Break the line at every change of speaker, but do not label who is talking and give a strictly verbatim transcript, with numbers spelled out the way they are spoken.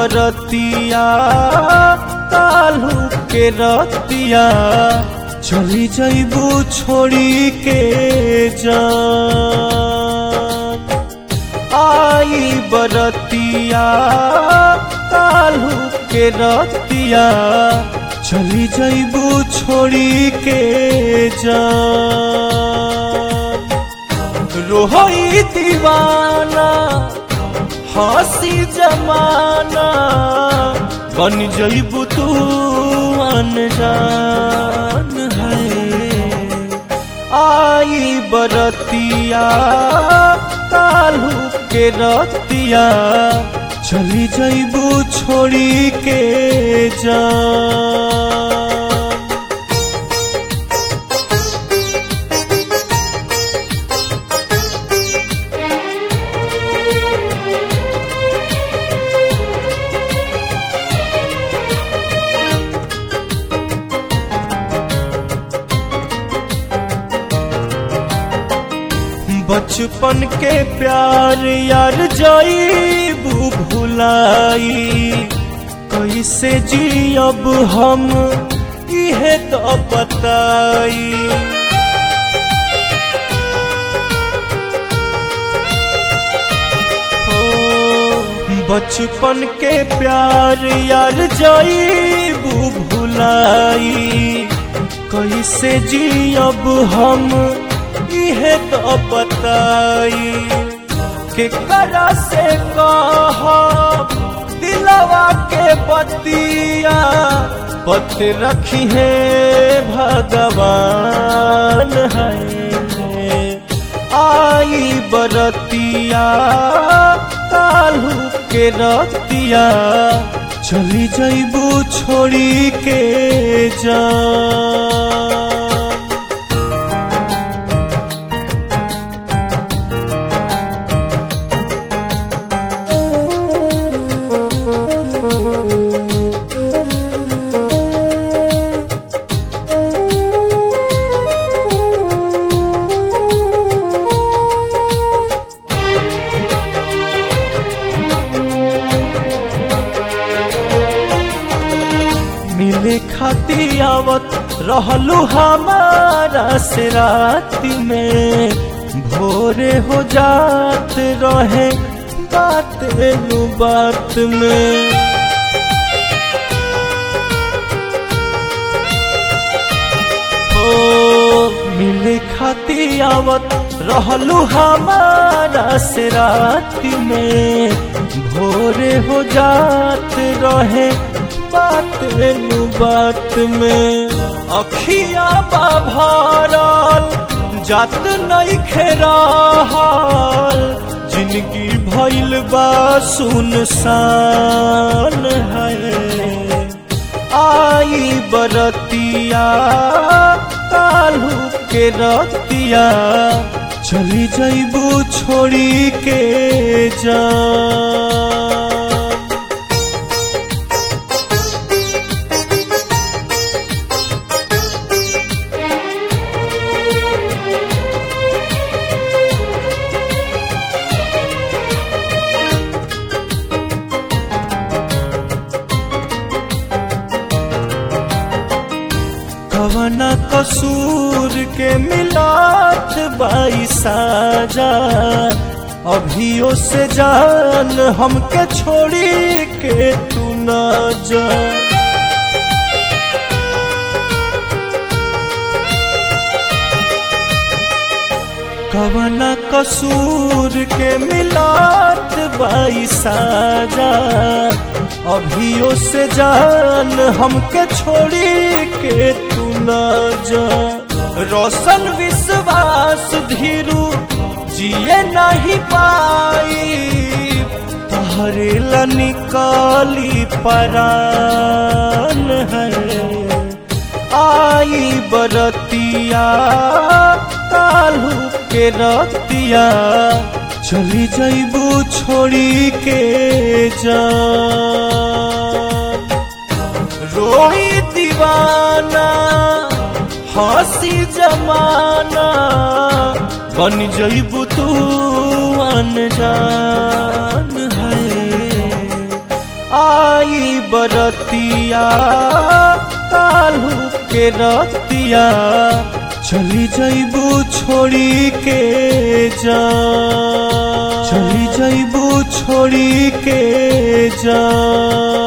बरतिया काल्हू के रतिया चली जइबू छोड़ी के जान। आई बरतिया काल्हू के रतिया चली जइबू छोड़ी के जान। रोई दीवाना हंसी जमाना बन जइबू तू अनजान है। आई बरतिया काल्हू के रतिया चली जइबू छोड़ी के जान। बचपन के प्यार यार जाइबू भुलाई कैसे जियब हम इहे तो बताई। हो बचपन के प्यार यार जाइबू भुलाई कैसे जियब हम इहे तो बताई। के करा से कहा दिलवा के बतिया पत रखी है भगवान है। आई बरतिया काल्हू के रतिया चली जइबू छोड़ी के जान। मिले खाती आवत रहलू हमारा से राती में भोरे हो जात रहे बात नु बात में। ओ मिले खाती आवत रहलू हमारा से राती में भोरे हो जात रहे बात नु बात में। अखिया बा भरल जात नहीं खेराल जिंदगी भइल बा सुनसान है। आई बरतिया काल्हू के रतिया चली जइबू छोड़ी के जान। कवना कसूर के मिलात बाई साजा अभियो से जान हमके छोड़ी के तू न जा। कवना कसूर के मिलात बाई साजा अभियो से जान हमके छोड़ी के तू न जा। रोशन विश्वास धीरू जिए नहीं पाई तहरे ला निकाली परान है। आई बरतिया काल्हू के रतिया चली जइबू छोड़ी के जान। रोई दीवाना हंसी जमाना बन जइबू तू अनजान है। आ बरतिया कालू के रतिया चली जइबू छोड़ी के जा चली जइबू छोड़ी के जा।